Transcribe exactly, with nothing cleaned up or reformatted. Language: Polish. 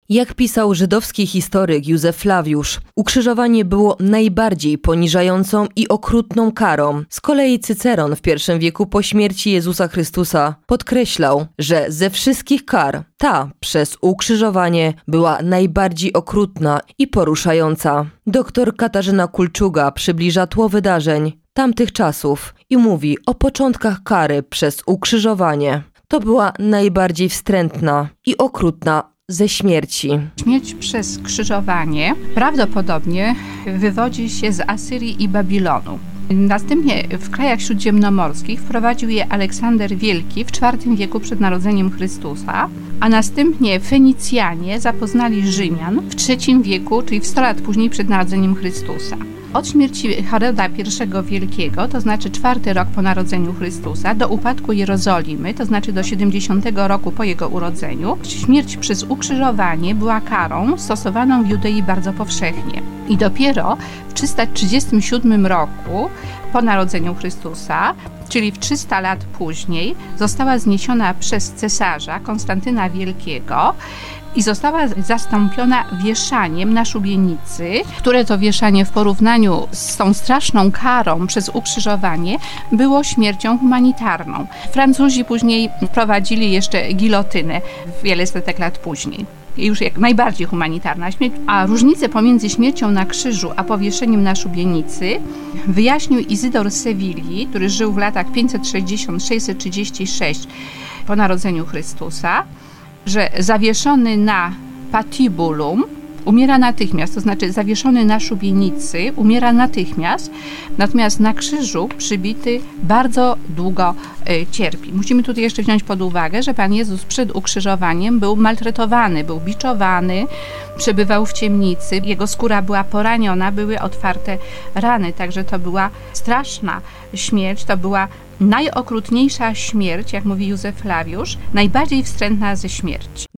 Jak pisał żydowski historyk Józef Flawiusz, ukrzyżowanie było najbardziej poniżającą i okrutną karą. Z kolei Cyceron w pierwszym wieku po śmierci Jezusa Chrystusa podkreślał, że ze wszystkich kar ta przez ukrzyżowanie była najbardziej okrutna i poruszająca. Doktor Katarzyna Kulczuga przybliża tło wydarzeń tamtych czasów i mówi o początkach kary przez ukrzyżowanie. To była najbardziej wstrętna i okrutna ze śmierci. Śmierć przez krzyżowanie prawdopodobnie wywodzi się z Asyrii i Babilonu. Następnie w krajach śródziemnomorskich wprowadził je Aleksander Wielki w czwartym wieku przed narodzeniem Chrystusa, a następnie Fenicjanie zapoznali Rzymian w trzecim wieku, czyli w sto lat później przed narodzeniem Chrystusa. Od śmierci Heroda I Wielkiego, to znaczy czwarty rok po narodzeniu Chrystusa, do upadku Jerozolimy, to znaczy do siedemdziesiątego roku po jego urodzeniu, śmierć przez ukrzyżowanie była karą stosowaną w Judei bardzo powszechnie. I dopiero w trzysta trzydziestym siódmym roku po narodzeniu Chrystusa, czyli w trzysta lat później, została zniesiona przez cesarza Konstantyna Wielkiego i została zastąpiona wieszaniem na szubienicy, które to wieszanie w porównaniu z tą straszną karą przez ukrzyżowanie było śmiercią humanitarną. Francuzi później wprowadzili jeszcze gilotynę wiele setek lat później. Już jak najbardziej humanitarna śmierć, a różnicę pomiędzy śmiercią na krzyżu a powieszeniem na szubienicy wyjaśnił Izydor z Sewilli, który żył w latach pięćset sześćdziesiąt do sześćset trzydzieści sześć po narodzeniu Chrystusa, że zawieszony na patibulum umiera natychmiast, to znaczy zawieszony na szubienicy umiera natychmiast, natomiast na krzyżu przybity bardzo długo y, cierpi. Musimy tutaj jeszcze wziąć pod uwagę, że Pan Jezus przed ukrzyżowaniem był maltretowany, był biczowany, przebywał w ciemnicy, jego skóra była poraniona, były otwarte rany, także to była straszna śmierć, to była najokrutniejsza śmierć, jak mówi Józef Flawiusz, najbardziej wstrętna ze śmierci.